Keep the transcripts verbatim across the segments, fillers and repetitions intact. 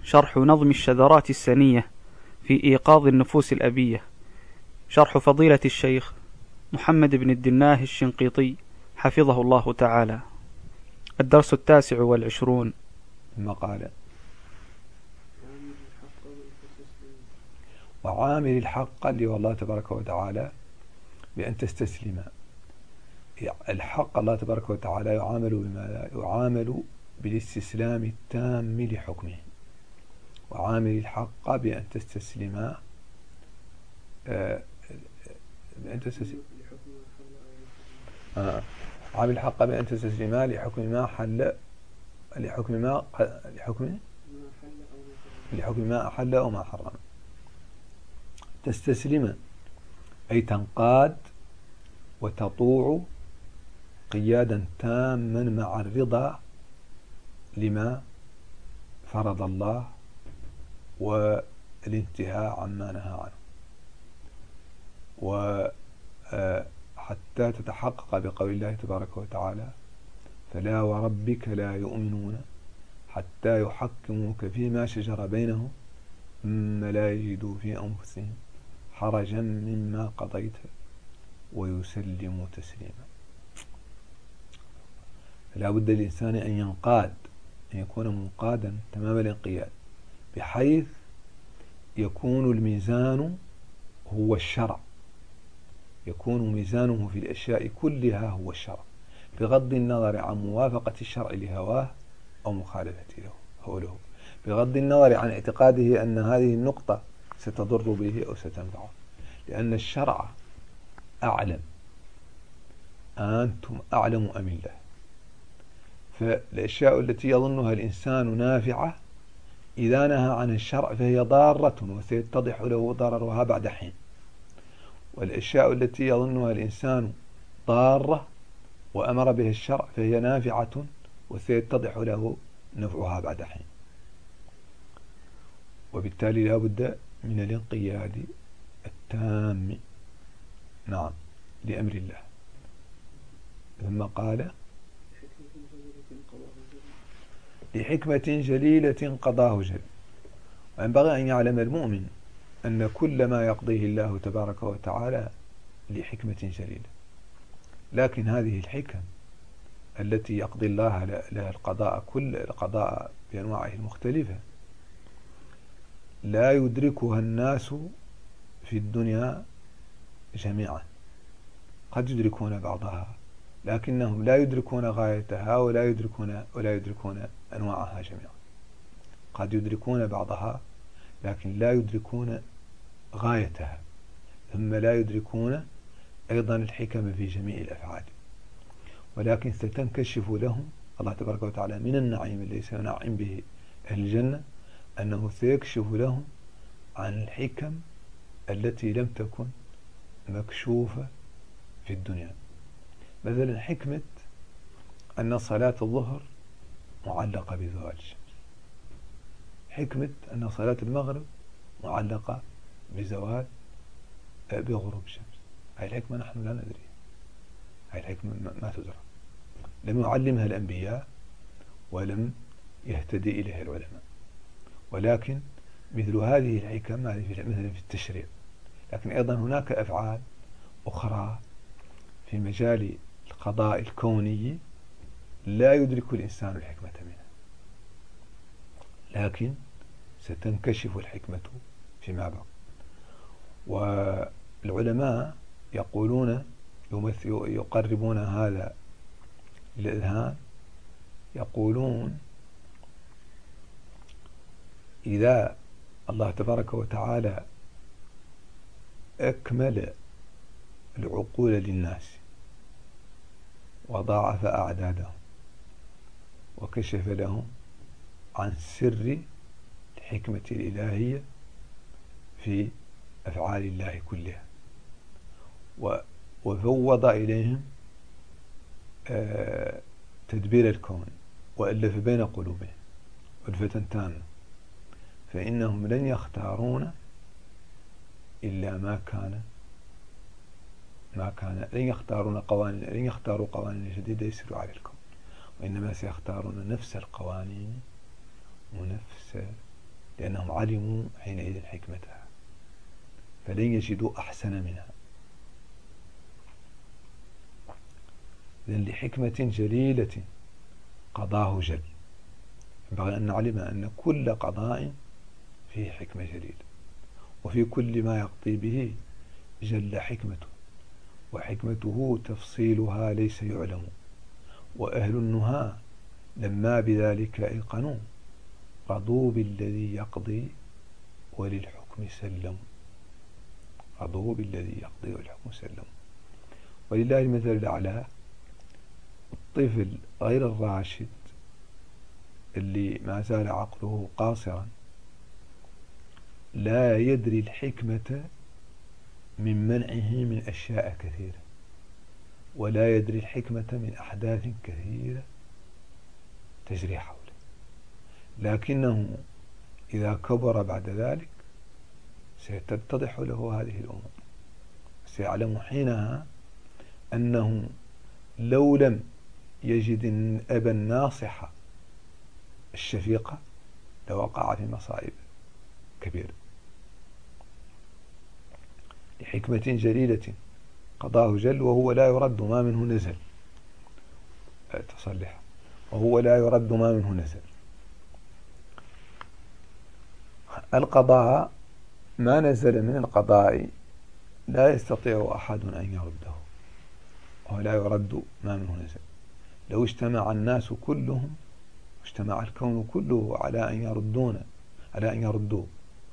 شرح نظم الشذرات السنية في إيقاظ النفوس الأبية، شرح فضيلة الشيخ محمد بن الدناه الشنقيطي حفظه الله تعالى. الدرس التاسع والعشرون. المقالة: وعامل الحق اللي هو الله تبارك وتعالى بأن تستسلم. الحق الله تبارك وتعالى يعامل بما يعامل بالاستسلام التام لحكمه. وعامل الحق بأن تستسلم آه بأن تستسلم آه. عامل الحق بأن تستسلم لحكم ما حل لحكم ما لحكم لحكم ما أحل أو ما حرم. تستسلم أي تنقاد وتطوع قيادا تاما مع الرضا لما فرض الله والانتهاء عما نهى عنه، وحتى تتحقق بقول الله تبارك وتعالى: فلا وربك لا يؤمنون حتى يحكموك فيما شجر بينهم ثم لا يجدوا في أنفسهم حرجا مما قضيت ويسلموا تسليما. لا بد للإنسان أن ينقاد، أن يكون منقادا تمام الانقياد، بحيث يكون الميزان هو الشرع، يكون ميزانه في الأشياء كلها هو الشرع، بغض النظر عن موافقة الشرع لهواه أو مخالفته له، بغض النظر عن اعتقاده أن هذه النقطة ستضر به أو ستنفعه، لأن الشرع أعلم. أنتم أعلم أم الله؟ فالأشياء التي يظنها الإنسان نافعة إذا نهى عن الشرع فهي ضارة وسيتضح له ضررها بعد حين، والأشياء التي يظنها الإنسان ضارة وأمر بها الشرع فهي نافعة وسيتضح له نفعها بعد حين. وبالتالي لا بد من الانقياد التام نعم لأمر الله. ثم قال: لحكمة جليلة قضاه جل. وينبغي أن يعلم المؤمن أن كل ما يقضيه الله تبارك وتعالى لحكمة جليلة، لكن هذه الحكم التي يقضي الله لها القضاء كل القضاء بأنواعه المختلفة لا يدركها الناس في الدنيا جميعا. قد يدركون بعضها لكنهم لا يدركون غايتها ولا يدركون ولا يدركون أنواعها جميعا. قد يدركون بعضها لكن لا يدركون غايتها، ثم لا يدركون أيضا الحكم في جميع الأفعال. ولكن ستنكشف لهم الله تبارك وتعالى من النعيم الذي سينعم به أهل الجنة أنه سيكشف لهم عن الحكم التي لم تكن مكشوفة في الدنيا. مثلا حكمة أن صلاة الظهر معلقة بزوال الشمس، حكمة أن صلاة المغرب معلقة بزوال بغروب الشمس. هذه الحكمة نحن لا ندري، هذه الحكمة ما تدرى، لم يعلمها الأنبياء ولم يهتدي إليها العلماء. ولكن مثل هذه الحكم هذه مثلا في التشريع. لكن أيضا هناك أفعال أخرى في مجال القضاء الكوني لا يدرك الإنسان الحكمة منها، لكن ستنكشف الحكمة فيما بعد. والعلماء يقولون يقربون هذا للأذهان، يقولون إذا الله تبارك وتعالى أكمل العقول للناس وضاعف أعدادهم وكشف لهم عن سر الحكمة الإلهية في أفعال الله كلها، وفوض إليهم تدبير الكون وألف بين قلوبهم ألفة تامة، فإنهم لن يختارون إلا ما كان ما كان لن يختارون قوانين لن يختاروا قوانين جديدة يسير على الكون، وإنما سيختارون نفس القوانين ونفس لأنهم علموا حينئذ حكمتها فلن يجدوا أحسن منها. إذن لحكمة جليلة قضاه جل. ينبغي أن نعلم أن كل قضاء فيه حكمة جليلة، وفي كل ما يقضي به جل حكمته، وحكمته تفصيلها ليس يعلم، وأهل النهى لما بذلك أيقنوا رضوا بالذي يقضي وللحكم سلموا. رضوا بالذي يقضي والحكم سلموا. ولله المثل الأعلى. الطفل غير الراشد اللي ما زال عقله قاصرا لا يدري الحكمة من منعه من أشياء كثيرة، ولا يدري الحكمة من أحداث كثيرة تجري حوله، لكنه إذا كبر بعد ذلك ستتضح له هذه الأمور، سيعلم حينها أنه لو لم يجد أبا ناصحا الشفيقة لوقع في مصائب كبيرة. لحكمة جليلة قضاه جل وهو لا يرد ما منه نزل. تصلح. وهو لا يرد ما منه نزل. القضاء ما نزل من القضاء لا يستطيع أحد أن يرده، ولا يرد ما منه نزل. لو اجتمع الناس كلهم، اجتمع الكون كله على أن يردون على أن يردوا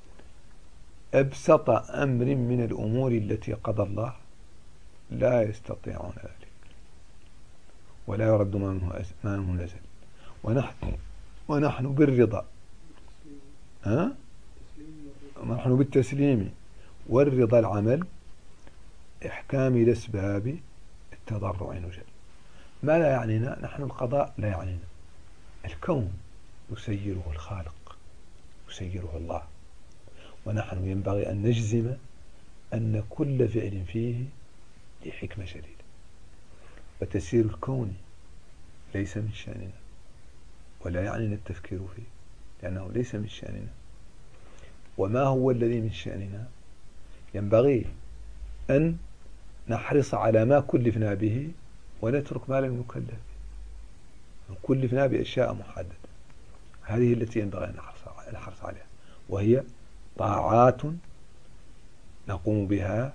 أبسط أمر من الأمور التي قضى الله لا يستطيعون ذلك، ولا يرد ما منه ما منه نزل. ونحن ونحن بالرضا ها نحن بالتسليم والرضا العمل إحكام الأسباب التضرع نجل. ما لا يعنينا نحن القضاء لا يعنينا، الكون يسيره الخالق يسيره الله، ونحن ينبغي أن نجزم أن كل فعل فيه لحكمة شديدة. وتسير الكون ليس من شأننا، ولا يعنينا التفكير فيه لأنه ليس من شأننا. وما هو الذي من شأننا؟ ينبغي أن نحرص على ما كلفنا به ونترك ما لم نكلف به. كلفنا بأشياء محددة، هذه التي ينبغي أن نحرص عليها، وهي طاعات نقوم بها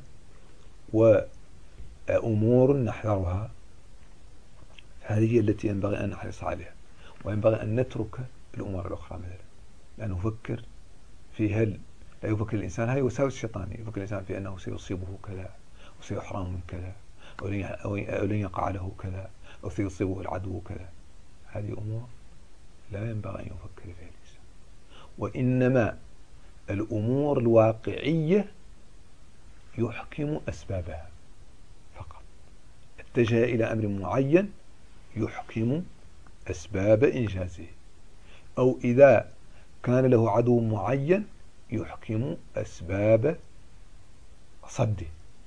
وأمور نحذرها. هذه التي ينبغي أن نحرص عليها، وينبغي أن نترك الأمور الأخرى مثلا لا نفكر في هل لا يفكر الإنسان، هذا وساوس الشيطان، يفكر الإنسان في أنه سيصيبه كذا وسيحرم من كذا أو لن يقع له كذا أو سيصيبه العدو كذا. هذه أمور لا ينبغي أن يفكر فيها الإنسان، وإنما الأمور الواقعية يحكم أسبابها فقط. اتجه إلى أمر معين يحكم أسباب إنجازه، أو إذا كان له عدو معين يحكم أسباب صده،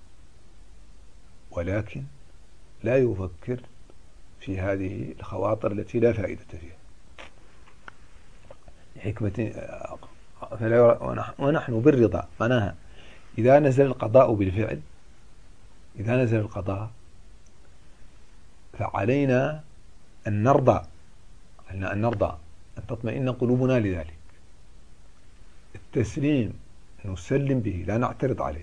ولكن لا يفكر في هذه الخواطر التي لا فائدة فيها. حكمة ونحن بالرضا معناها إذا نزل القضاء بالفعل، إذا نزل القضاء فعلينا أن نرضى، علينا أن نرضى أن تطمئن قلوبنا لذلك. التسليم نسلم به لا نعترض عليه.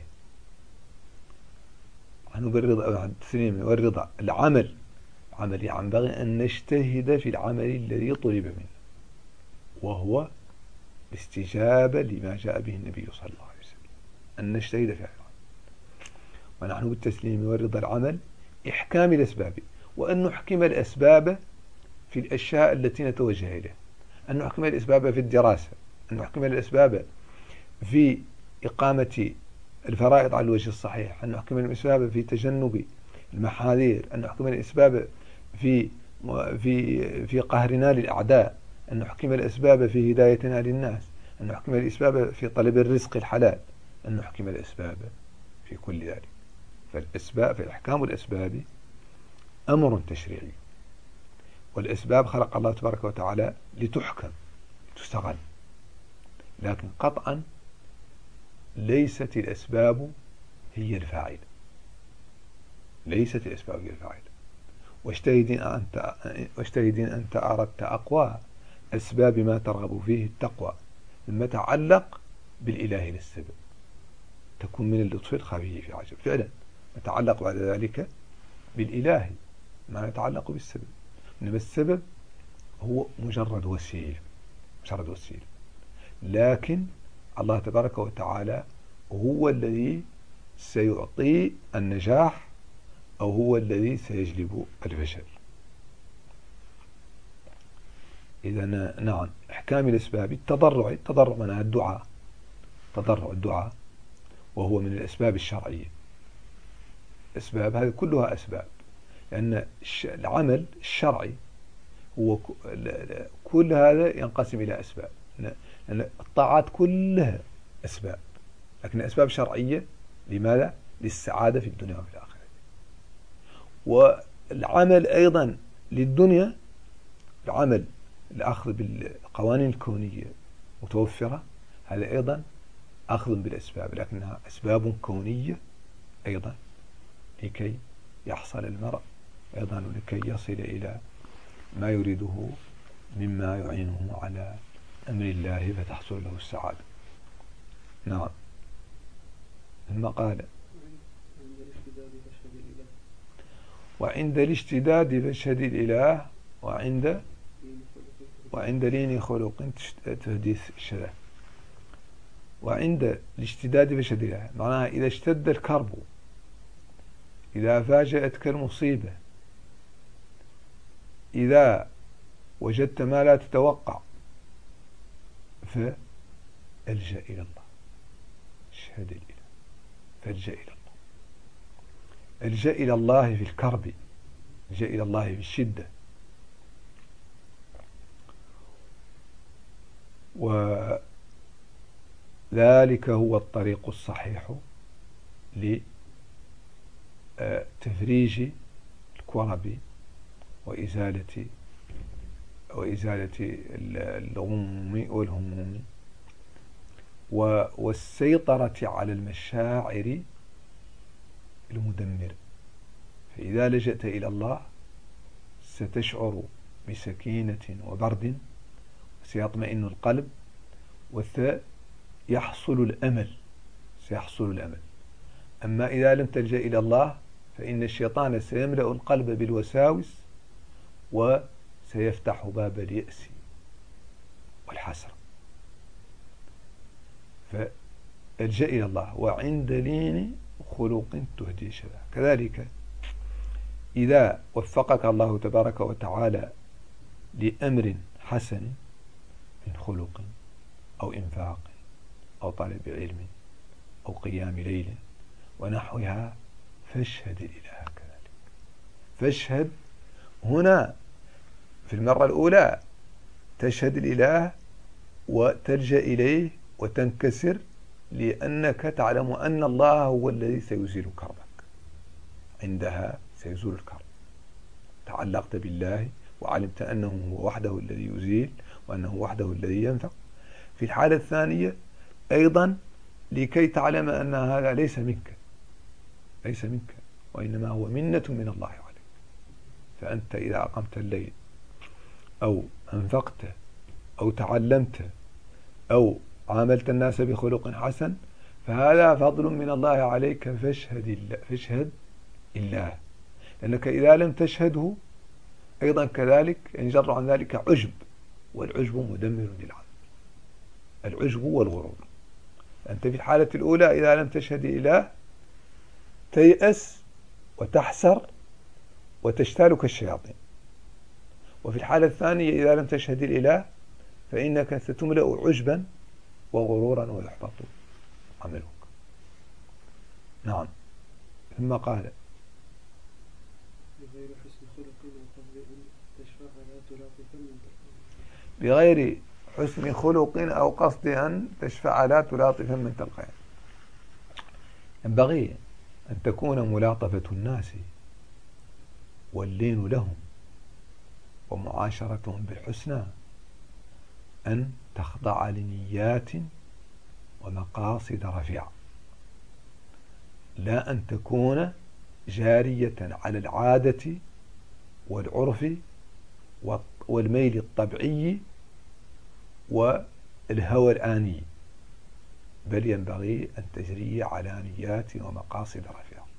نحن بالرضا، التسليم والرضا. العمل عمل ينبغي أن نجتهد في العمل الذي طلب منا، وهو الاستجابة لما جاء به النبي صلى الله عليه وسلم، أن نجتهد في العمل. ونحن بالتسليم والرضا العمل إحكام الأسباب، وأن نحكم الأسباب في الأشياء التي نتوجه إليها، أن نحكم الأسباب في الدراسة، أن نحكم الأسباب في إقامة الفرائض على الوجه الصحيح، أن نحكم الأسباب في تجنب المحاذير، أن نحكم الأسباب في في في قهرنا للأعداء، أن نحكم الأسباب في هدايتنا للناس، أن نحكم الأسباب في طلب الرزق الحلال، أن نحكم الأسباب في كل ذلك. فالأسباب في إحكام الأسباب أمر تشريعي، والأسباب خلق الله تبارك وتعالى لتحكم، تستغل. لكن قطعا ليست الأسباب هي الفاعل، ليست الأسباب هي الفاعل. واجتهدين أنت واجتهدين أنت أردت أقوى أسباب ما ترغب فيه التقوى، ثم تعلق بالإله للسبب، تكون من اللطف الخفي في عجب. فعلا نتعلق بعد ذلك بالإله، ما نتعلق بالسبب، إنما السبب هو مجرد وسيلة، مجرد وسيلة. لكن الله تبارك وتعالى هو الذي سيعطي النجاح، أو هو الذي سيجلب الفشل. إذا نعم، إحكام الأسباب. التضرع، التضرع معناها الدعاء، تضرع الدعاء، وهو من الأسباب الشرعية. أسباب هذه كلها أسباب، لأن العمل الشرعي هو كل هذا ينقسم إلى أسباب، لأن الطاعات كلها أسباب، لكن أسباب شرعية. لماذا؟ للسعادة في الدنيا وفي الآخرة. والعمل أيضا للدنيا، العمل الأخذ بالقوانين الكونية متوفرة، هذا أيضا أخذ بالأسباب، لكنها أسباب كونية أيضا لكي يحصل المرء أيضا، لكي يصل إلى ما يريده مما يعينه على أمر الله فتحصل له السعادة. نعم. ثم قال: وعند الاشتداد فاشهد الإله، وعند وعند لين خلق تحديث الشذا. وعند الاشتداد فاشهد الإله، معناها إذا اشتد الكرب، إذا فاجأتك المصيبة، إذا وجدت ما لا تتوقع، فالجأ إلى الله، اشهد الإله، فالجأ إلى الله، الجأ إلى الله في الكرب، الجأ إلى الله في الشدة. وذلك هو الطريق الصحيح لتفريج الكرب وإزالة وإزالة الغموم والهموم والسيطرة على المشاعر المدمرة. فإذا لجأت إلى الله ستشعر بسكينة وبرد، سيطمئن القلب، وسيحصل الأمل، سيحصل الأمل. أما إذا لم تلجأ إلى الله فإن الشيطان سيملأ القلب بالوساوس، وسيفتح باب اليأس والحسرة. فالجأ إلى الله. وعند لين خلق تهدي شذا، كذلك إذا وفقك الله تبارك وتعالى لأمر حسن من خلق أو إنفاق أو طلب علم أو قيام ليل ونحوها، فاشهد الإله كذلك. فاشهد هنا في المرة الأولى تشهد الإله وتلجأ إليه وتنكسر، لأنك تعلم أن الله هو الذي سيزيل كربك، عندها سيزول الكرب. تعلقت بالله وعلمت أنه هو وحده الذي يزيل، وأنه وحده الذي ينفع. في الحالة الثانية أيضا لكي تعلم أن هذا ليس منك، ليس منك، وإنما هو منة من الله عليك. فأنت إذا أقمت الليل أو أنفقت أو تعلمت أو عاملت الناس بخلق حسن، فهذا فضل من الله عليك، فاشهد الله، فاشهد الله. لأنك إذا لم تشهده أيضا كذلك ينجر عن ذلك عجب، والعجب مدمر للعمل، العجب والغرور. أنت في الحالة الأولى إذا لم تشهد الإله تيأس وتحسر وتشتالك الشياطين، وفي الحالة الثانية إذا لم تشهد الإله فإنك ستملأ عجبا وغرورا ويحبط عملك. نعم. ثم قال: بغير حسن خلق أو قصد أن تشفع لا تلاطفا من تلقين. ينبغي أن تكون ملاطفة الناس واللين لهم ومعاشرتهم بالحسنى أن تخضع لنيات ومقاصد رفيعة، لا أن تكون جارية على العادة والعرف والميل الطبيعي والهوى الآني، بل ينبغي أن تجري على نيات ومقاصد رفيعة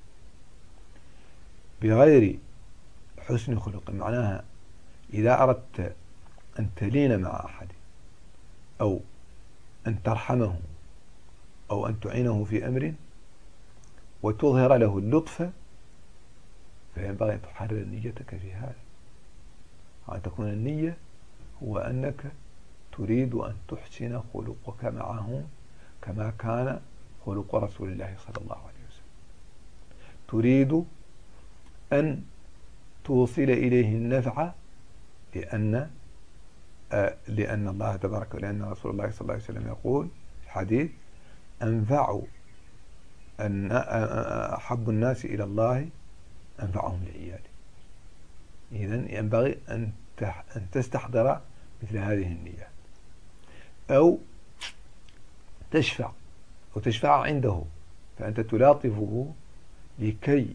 بغير حسن خلق. معناها إذا أردت أن تلين مع أحد أو أن ترحمه أو أن تعينه في أمر وتظهر له اللطف، فينبغي أن تحرر نيتك في هذا، وأن تكون النية هو أنك تريد أن تحسن خلقك معه كما كان خلق رسول الله صلى الله عليه وسلم، تريد أن توصل إليه النفع لأن آه لأن الله تبارك ولأن رسول الله صلى الله عليه وسلم يقول في الحديث: أنفع أن أحب الناس إلى الله أنفعهم لعياله. إذن ينبغي أن أن تستحضر مثل هذه النيات، أو تشفع أو تشفع عنده، فأنت تلاطفه لكي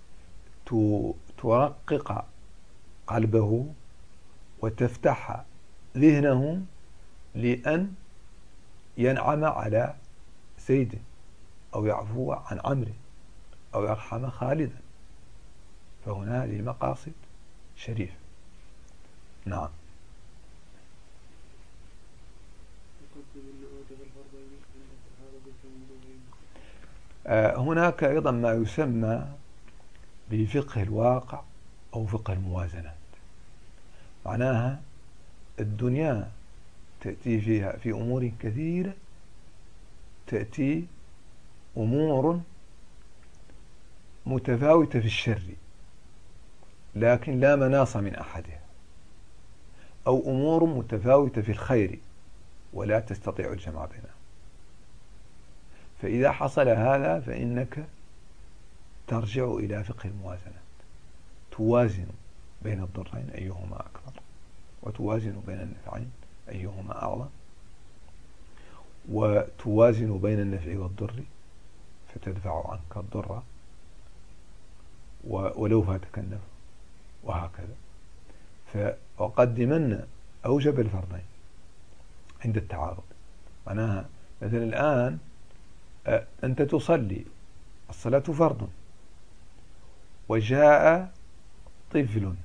ترقق قلبه وتفتح ذهنه لأن ينعم على سيده، أو يعفو عن عمره، أو يرحم خالدا. فهنا هذه مقاصد شريفة. نعم. هناك أيضا ما يسمى بفقه الواقع أو فقه الموازنات. معناها الدنيا تأتي فيها في أمور كثيرة، تأتي أمور متفاوتة في الشر لكن لا مناص من أحدها، أو أمور متفاوتة في الخير ولا تستطيع الجمع بينها. فإذا حصل هذا فإنك ترجع إلى فقه الموازنات، توازن بين الضرين أيهما أكبر، وتوازن بين النفعين أيهما أعظم، وتوازن بين النفع والضر فتدفع عنك الضر ولو فاتك النفع، وهكذا. فقدمنا أوجب الفرضين عند التعارض. معناها مثلا الآن أنت تصلي، الصلاة فرض، وجاء طفل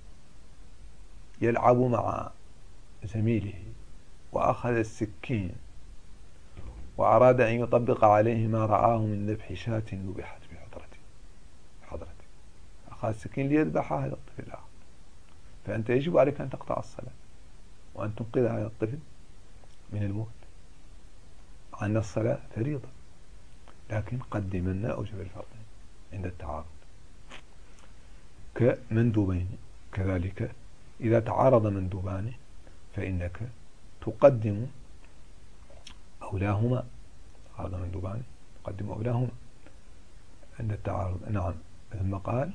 يلعب مع زميله وأخذ السكين وأراد أن يطبق عليه ما رآه من ذبح شاة ذبحت بحضرته حضرته أخذ السكين ليذبح هذا الطفل الآخر، فأنت يجب عليك أن تقطع الصلاة وأن تنقذ هذا الطفل من الموت، عن الصلاة فريضة، لكن قدمنا أوجب الفرضين عند التعارض. كمندوبين كذلك، إذا تعارض مندوبان فإنك تقدم أولاهما، تعارض مندوبان تقدم أولاهما عند التعارض. نعم. ثم قال: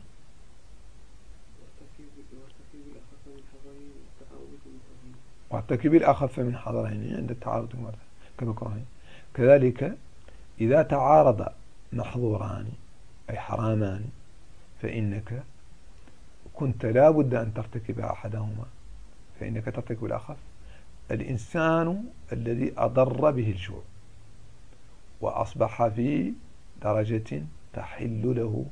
واعتكب الأخف من حضرين عند التعارض كمكروهين. كذلك إذا تعارض محظوران أي حرامان فإنك كنت لا بد أن ترتكب أحدهما، فإنك ترتكب الأخف. الإنسان الذي أضر به الجوع وأصبح في درجة تحل له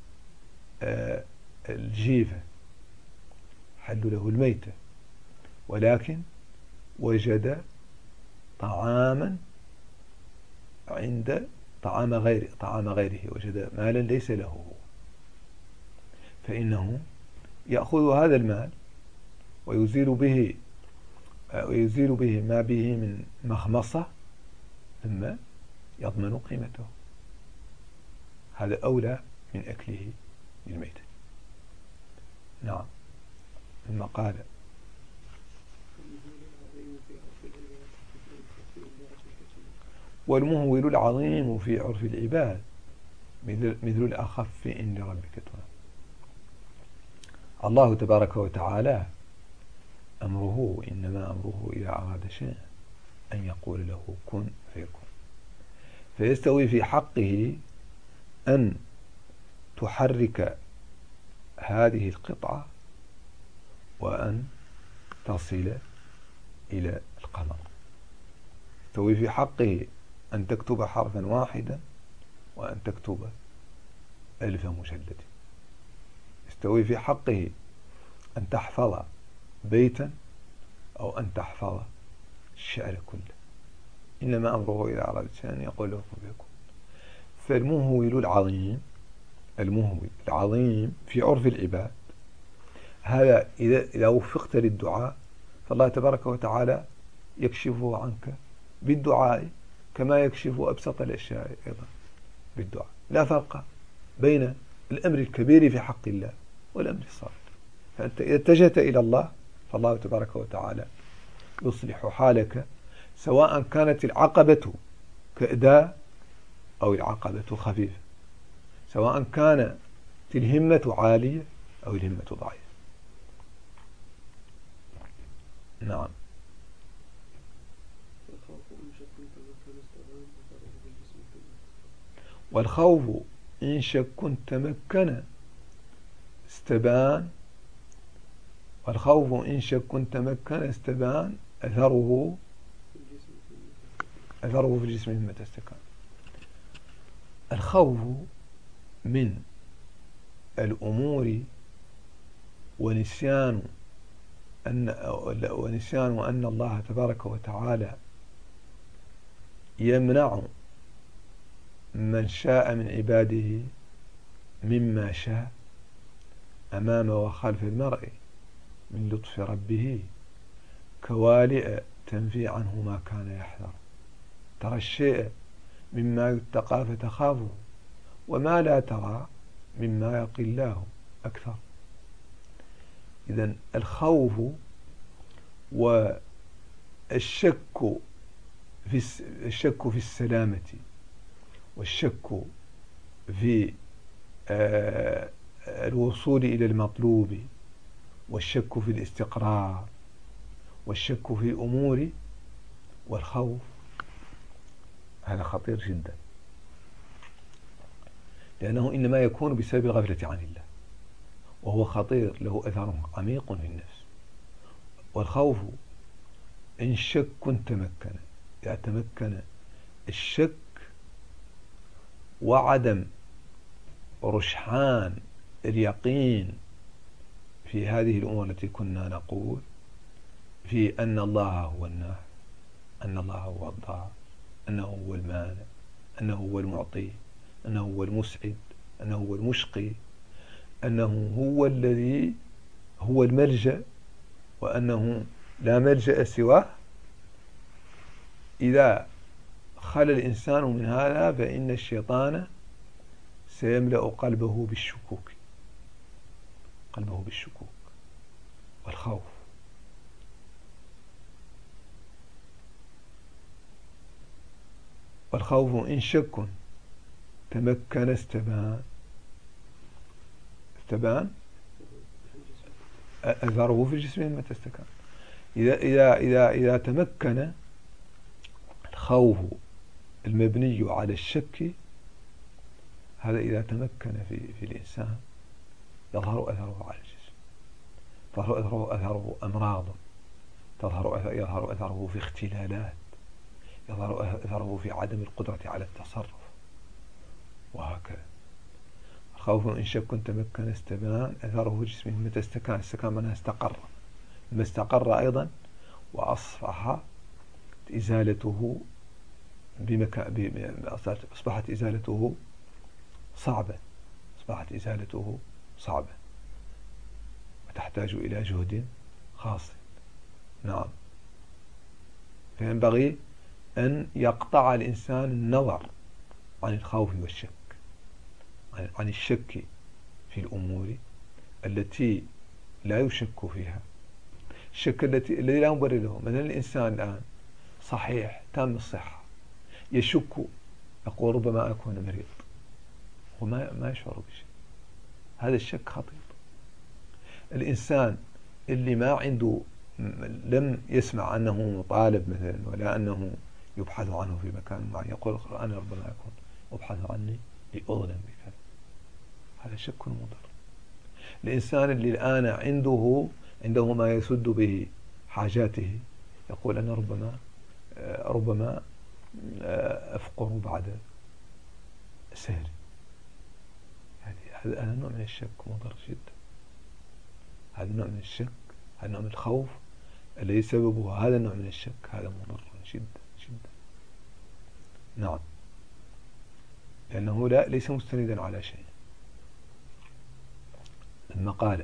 الجيفة، حل له الميتة، ولكن وجد طعاما عند طعام غير طعام غيره، وجد مالا ليس له، فإنه يأخذ هذا المال ويزيل به ويزيل به ما به من مخمصة، ثم يضمن قيمته. هذا أولى من أكله للميتة. نعم. ثم قال: والمهول العظيم في عرف العباد مثل, مثل الأخف عند ربك ترى. الله تبارك وتعالى أمره إنما أمره إذا أراد شيئا أن يقول له كن فيكون. فيستوي في حقه أن تحرك هذه القطعة وأن تصل إلى القمر. يستوي في حقه أن تكتب حرفا واحدا وأن تكتب ألف مجلد. يستوي في حقه أن تحفظ بيتا أو أن تحفظ الشعر كله. إنما أمره إذا أراد شيئا يقول له كن فيكون. فالمهول العظيم المهول العظيم في عرف العباد هذا إذا إذا وفقت للدعاء فالله تبارك وتعالى يكشفه عنك بالدعاء كما يكشف أبسط الأشياء أيضا بالدعاء. لا فرق بين الأمر الكبير في حق الله والأمر الصغير. فأنت إذا اتجهت إلى الله فالله تبارك وتعالى يصلح حالك، سواء كانت العقبة كأداء أو العقبة خفيفة، سواء كانت الهمة عالية أو الهمة ضعيفة. نعم. والخوف إن شك تمكن استبان والخوف إن شك تمكن استبان أثره أثره في الجسم مما تستكان. الخوف من الأمور ونسيان أن ونسيان أن الله تبارك وتعالى يمنع من شاء من عباده مما شاء أمام وخلف المرء من لطف ربه كوالئ تنفي عنه ما كان يحذر. ترى الشيء مما يتقى فتخافه وما لا ترى مما يقي الله أكثر. إذن الخوف والشك في الشك في السلامة والشك في الوصول إلى المطلوب والشك في الاستقرار والشك في الأمور والخوف هذا خطير جدا، لأنه إنما يكون بسبب الغفلة عن الله، وهو خطير له أثر عميق في النفس. والخوف إن شك تمكن، إذا تمكن الشك وعدم رشحان اليقين في هذه الأمور التي كنا نقول في أن الله هو النافع، أن الله هو الضار، أنه هو المانع، أنه هو المعطي، أنه هو المسعد، أنه هو المشقي، أنه هو الذي هو الملجأ، وأنه لا ملجأ سواه. إذا خلى الإنسان من هذا فإن الشيطان سيملأ قلبه بالشكوك قلبه بالشكوك والخوف. والخوف إن شك تمكن استبان استبان أثره في الجسم مما تستكان. إذا إذا إذا إذا تمكن الخوف المبني على الشك، هذا إذا تمكن في في الإنسان يظهر أثره على الجسم، تظهر أثره أثره أمراض، تظهر يظهر أثره في اختلالات، يظهر أثره في عدم القدرة على التصرف، وهكذا. الخوف إن شك تمكن استبان أثره في الجسم متى استكان. استكان منها استقر، لما استقر أيضا وأصبح إزالته بمكان أصبحت إزالته صعبة أصبحت إزالته صعبة وتحتاج إلى جهد خاص. نعم. فينبغي أن يقطع الإنسان النظر عن الخوف والشك، عن الشك في الأمور التي لا يشك فيها، الشك التي الذي لا مبرر له. مثلا الإنسان الآن صحيح تام الصحة يشك، يقول ربما أكون مريض وما ما يشعر بشيء، هذا الشك خطير. الإنسان اللي ما عنده لم يسمع أنه مطالب مثلا ولا أنه يبحث عنه في مكان معين، يقول القرآن ربما يكون أبحث عني لأظلم بكذا، هذا شك مضر. الإنسان اللي الآن عنده عنده ما يسد به حاجاته يقول أنا ربما ربما أفقر بعد سهري، هذا نوع من الشك مضر جدا. هذا نوع من الشك، هذا نوع من الخوف الذي سببه هذا النوع من الشك، هذا مضر جدا جدا. نعم، لأنه لا ليس مستندا على شيء. لما قال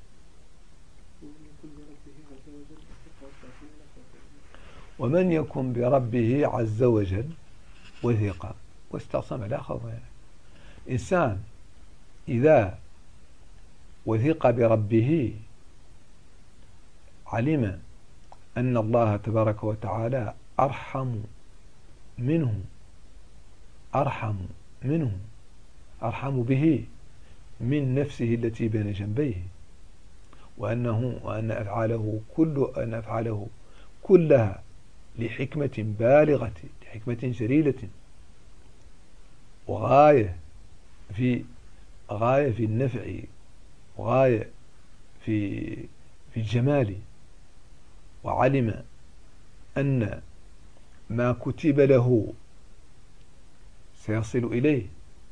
ومن يكن بربه عز وجل وثق واستعصم لا خوف عليه. إنسان إذا وثق بربه علم أن الله تبارك وتعالى أرحم منه أرحم منه أرحم به من نفسه التي بين جنبيه، وأنه وأن أفعاله كل أن أفعاله كلها لحكمة بالغة، لحكمة جليلة، وغاية في غاية في النفع، وغاية في في الجمال، وعلم أن ما كتب له سيصل إليه،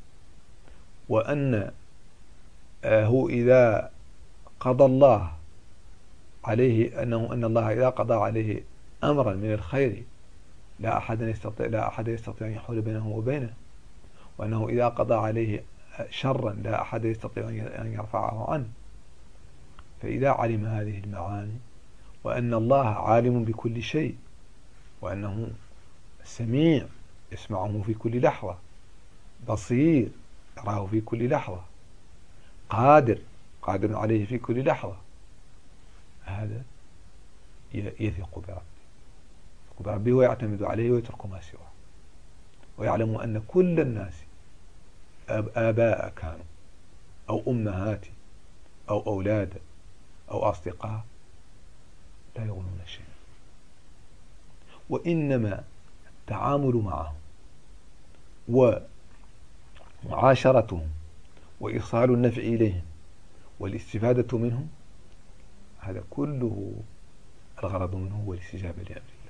وأن هو إذا قضى الله عليه أنه أن الله إذا قضى عليه أمرا من الخير لا أحد يستطيع لا أحد يستطيع أن يحول بينه وبينه، وأنه إذا قضى عليه شرا لا أحد يستطيع أن يرفعه عنه. فإذا علم هذه المعاني وأن الله عالم بكل شيء، وأنه سميع يسمعه في كل لحظة، بصير يراه في كل لحظة، قادر قادر عليه في كل لحظة، هذا يثق بربه بربه ويعتمد عليه ويترك ما سواه، ويعلم أن كل الناس آباء كانوا أو أمهات أو أولاد أو أصدقاء لا يغنون شيئا، وإنما التعامل معهم ومعاشرتهم وإيصال النفع إليهم والاستفادة منهم، هذا كله الغرض منه هو الاستجابة لأمر الله.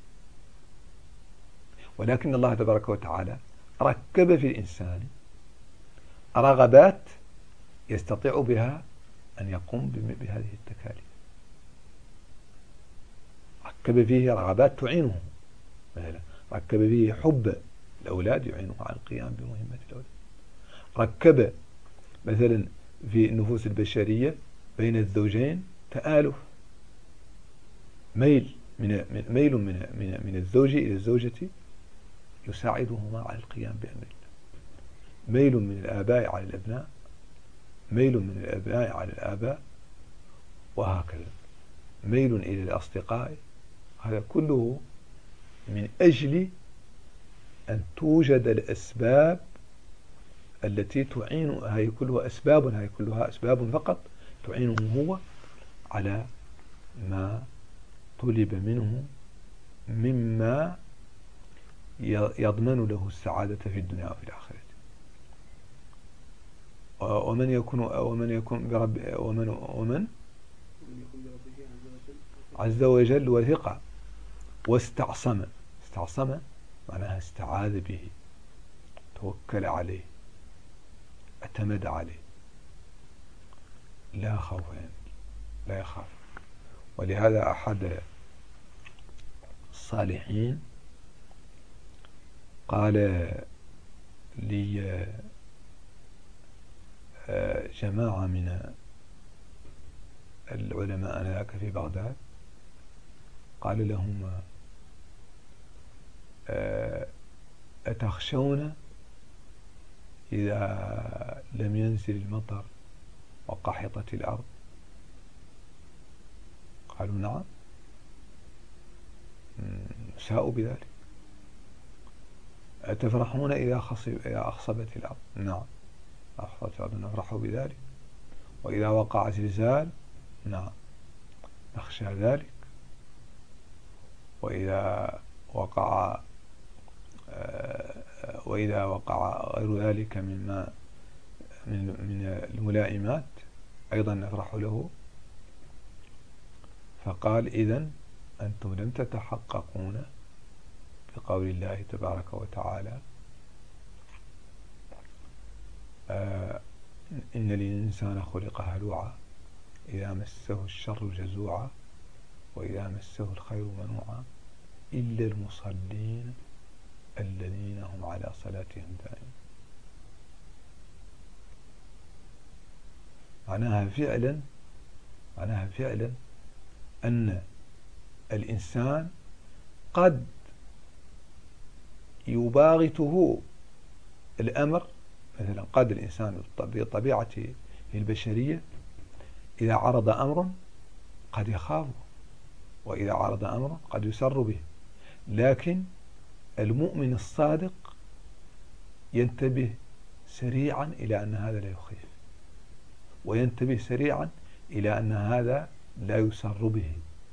ولكن الله تبارك وتعالى ركب في الإنسان رغبات يستطيع بها أن يقوم بهذه التكاليف، ركب فيه رغبات تعينه، مثلا ركب فيه حب الأولاد يعينه على القيام بمهمة الأولاد، ركب مثلا في النفوس البشرية بين الزوجين تآلف، ميل من ميل من من من الزوج إلى الزوجة يساعدهما على القيام بأمر الله، ميل من الآباء على الأبناء، ميل من الأبناء على الآباء، وهكذا ميل إلى الأصدقاء. هذا كله من أجل أن توجد الأسباب التي تعين، هي كلها أسباب هي كلها أسباب فقط تعينه هو على ما طلب منه مما يضمن له السعادة في الدنيا وفي الآخرة. ومن يكون ومن يكون برب ومن ومن عز وجل وثق واستعصم، استعصم معناها استعاذ به، توكل عليه، اعتمد عليه، لا خوف لا يخاف. ولهذا أحد الصالحين قال لي جماعة من العلماء هناك في بغداد، قال لهم أتخشون إذا لم ينزل المطر وقحطت الأرض؟ قالوا نعم، ساءوا بذلك. أتفرحون إذا أخصبت الأرض؟ نعم، أخصبت الأرض نفرح بذلك. وإذا وقع زلزال؟ نعم، نخشى ذلك. وإذا وقع وإذا وقع غير ذلك مما من من الملائمات أيضا نفرح له. فقال: إذن أنتم لم تتحققون بقول الله تبارك وتعالى: آه إن الإنسان خلق هلوعا إذا مسه الشر جزوعا وإذا مسه الخير منوعا إلا المصلين الذين هم على صلاتهم دائمون. معناها فعلا معناها فعلا أن الإنسان قد يباغته الأمر، مثلا قد الإنسان بطبيعته البشرية إذا عرض أمر قد يخاف، وإذا عرض أمر قد يسر به، لكن المؤمن الصادق ينتبه سريعا إلى أن هذا لا يخيف، وينتبه سريعا إلى أن هذا لا يسر به،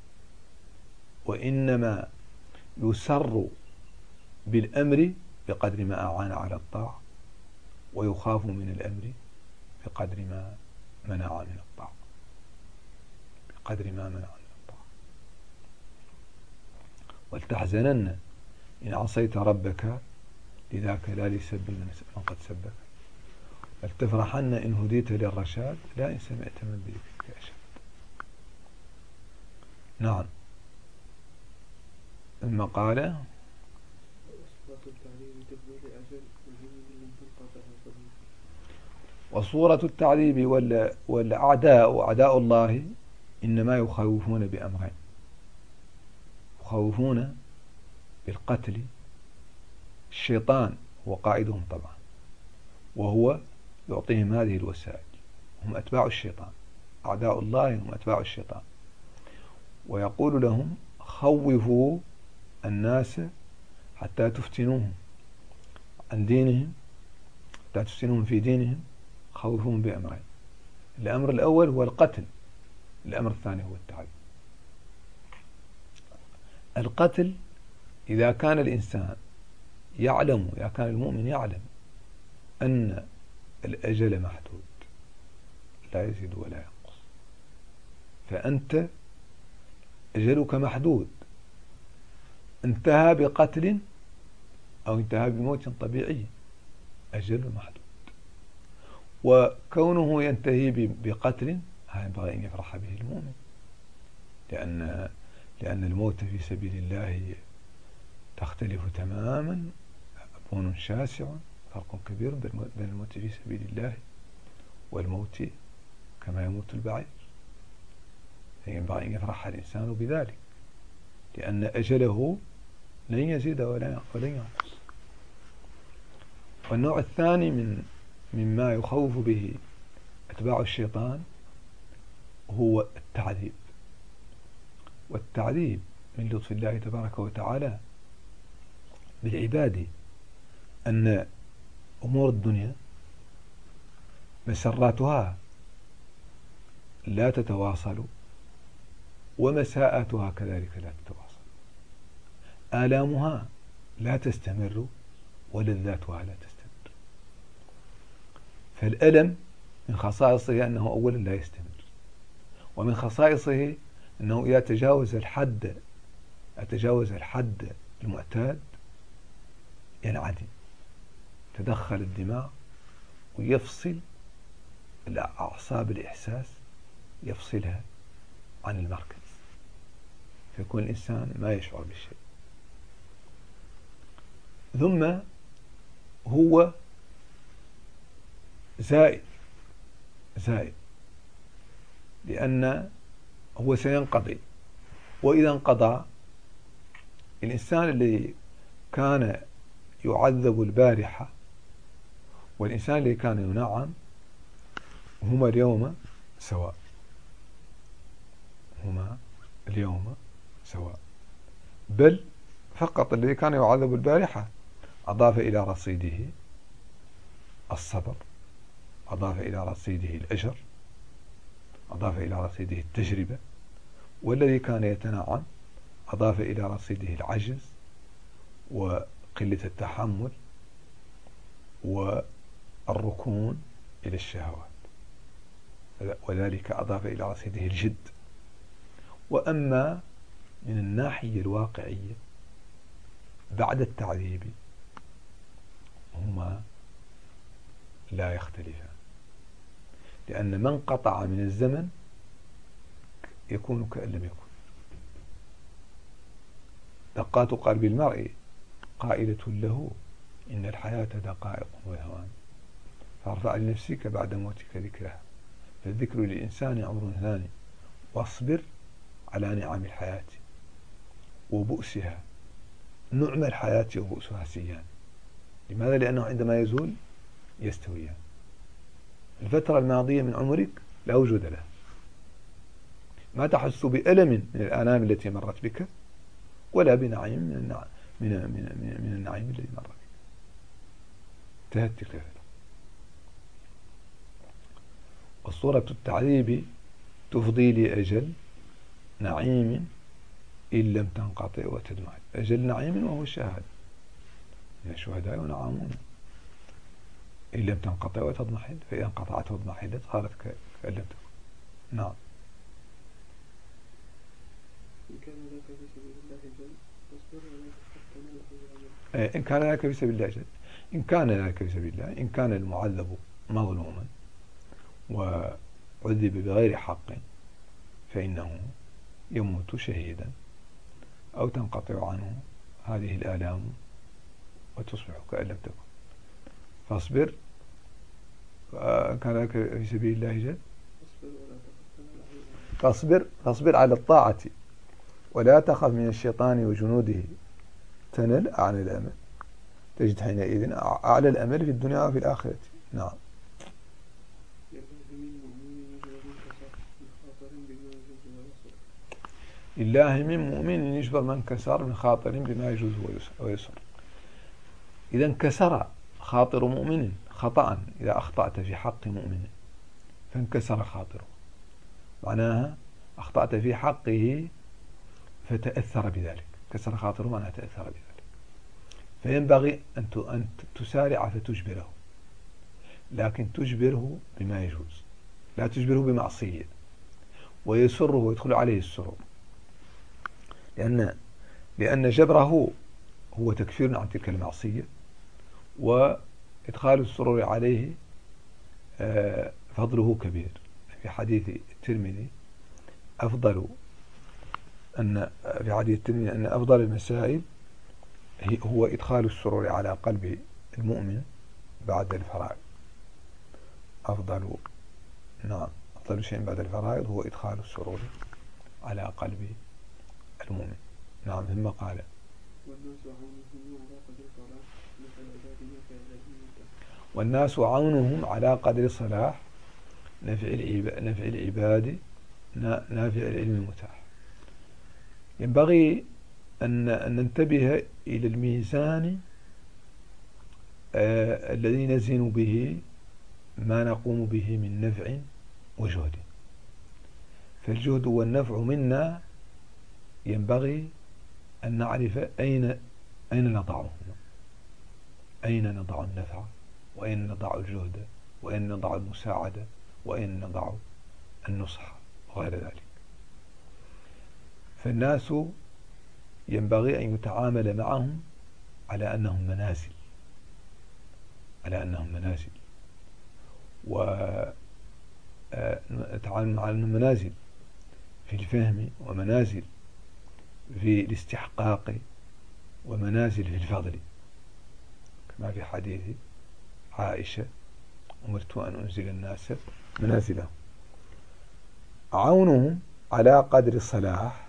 وإنما يسر بالأمر بقدر ما أعان على الطاعة، ويخاف من الأمر بقدر ما منع من الطاعة بقدر ما منع من الطاعة. ولتحزنن إن عصيت ربك لذاك لا لسب من قد سبك، ولتفرحن إن هديت للرشاد لا إن سمعت من بذكرك أشد. نعم. ثم قال: وصورة التعذيب والأعداء وأعداء الله إنما يخوفون بأمرين: يخوفون بالقتل، الشيطان هو قائدهم طبعا، وهو يعطيهم هذه الوسائل، هم أتباع الشيطان، أعداء الله هم أتباع الشيطان، ويقول لهم: خوفوا الناس حتى تفتنوهم عن دينهم، حتى تفتنوهم في دينهم، خوفهم بأمرين: الأمر الأول هو القتل، الأمر الثاني هو التعذيب. القتل إذا كان الإنسان يعلم، إذا كان المؤمن يعلم أن الأجل محدود لا يزيد ولا ينقص، فأنت أجلك محدود، انتهى بقتل أو انتهى بموت طبيعي، أجل محدود، وكونه ينتهي بقتل هذا ينبغي أن يفرح به المؤمن، لأن لأن الموت في سبيل الله تختلف تماما، بون شاسع، فرق كبير بين الموت في سبيل الله والموت كما يموت البعير. ينبغي أن يفرح الإنسان بذلك، لأن أجله لن يزيد ولا ينقص. والنوع الثاني من مما يخوف به أتباع الشيطان هو التعذيب. والتعذيب من لطف الله تبارك وتعالى بالعباد أن أمور الدنيا مسراتها لا تتواصل، ومساءاتها كذلك لا تتواصل، آلامها لا تستمر، ولذاتها لا تستمر. فالألم من خصائصه أنه أولا لا يستمر، ومن خصائصه أنه إذا تجاوز الحد تجاوز الحد المعتاد ينعدم، تدخل الدماغ ويفصل الأعصاب الإحساس، يفصلها عن المركز، فيكون الإنسان ما يشعر بالشيء. ثم هو زائد زائد لأن هو سينقضي، وإذا انقضى الإنسان اللي كان يعذب البارحة والإنسان اللي كان ينعم هما اليوم سواء، هما اليوم سواء، بل فقط الذي كان يعذب البارحة أضاف إلى رصيده الصبر، أضاف إلى رصيده الأجر، أضاف إلى رصيده التجربة، والذي كان يتنعم أضاف إلى رصيده العجز وقلة التحمل والركون إلى الشهوات، وذلك أضاف إلى رصيده الجد. وأما من الناحية الواقعية بعد التعذيب هما لا يختلفان، لأن من قطع من الزمن يكون كأن لم يكن. دقات قلب المرء قائلة له إن الحياة دقائق وهوان، فارفع لنفسك بعد موتك ذكرها، فالذكر للإنسان عمر ثاني، واصبر على نعم الحياة وبؤسها، نعم الحياة وبؤسها سيان. لماذا؟ لأنه عندما يزول يستويان. الفترة الماضية من عمرك لا وجود لها، ما تحس بألم من الآلام التي مرت بك ولا بنعيم من النعيم من, من, من النعيم الذي مر بك. انتهت تلك الفترة. وصورة التعذيب تفضي لأجل نعيم إن لم تنقطع وتدمع. أجل نعيم وهو الشهادة، من الشهداء ونعامون، إن لم تنقطع وتضمحل، فإذا انقطعت وضمحلت صارت كأن لم تكن. نعم. إن كان ذلك في سبيل الله جد. إن كان ذلك في سبيل الله، إن كان المعذب مظلوما وعذب بغير حق فإنه يموت شهيدا، أو تنقطع عنه هذه الآلام وتصبح كأن لم تكن. فاصبر. كان ذلك في سبيل الله جد. فاصبر فاصبر على الطاعة ولا تخف من الشيطان وجنوده، تنل أعلى الأمل، تجد حينئذ أعلى الأمل في الدنيا وفي الآخرة. نعم. لله من مؤمن يجبر من كسر من خاطر بما يجوز ويسر. إذا انكسر خاطر مؤمن خطأ، إذا أخطأت في حق مؤمن فانكسر خاطره، معناها أخطأت في حقه فتأثر بذلك، كسر خاطره معناها تأثر بذلك. فينبغي أن تسارع فتجبره، لكن تجبره بما يجوز، لا تجبره بمعصية ويسره ويدخل عليه السرور، لأن لأن جبره هو تكفير عن تلك المعصية، وإدخال السرور عليه فضله كبير. في حديث الترمذي أفضل أن في حديث الترمذي أن أفضل المسائل هو إدخال السرور على قلب المؤمن بعد الفرائض. أفضل نعم أفضل شيء بعد الفرائض هو إدخال السرور على قلب المؤمن. نعم. ثم قال والناس عونهم على قدر صلاح نفع نفع العباد نافع العلم المتاح. ينبغي أن ننتبه إلى الميزان آه الذي نزن به ما نقوم به من نفع وجهد. فالجهد والنفع منا ينبغي أن نعرف أين أين نضعهما، أين نضع النفع، وأين نضع الجهد، وأين نضع المساعدة، وأين نضع النصح وغير ذلك. فالناس ينبغي أن يتعامل معهم على أنهم منازل، على أنهم منازل ونتعامل مع أنهم منازل في الفهم، ومنازل في الاستحقاق، ومنازل في الفضل، كما في حديث عائشة أمرت أن أنزل الناس منازلهم. عونهم على قدر الصلاح،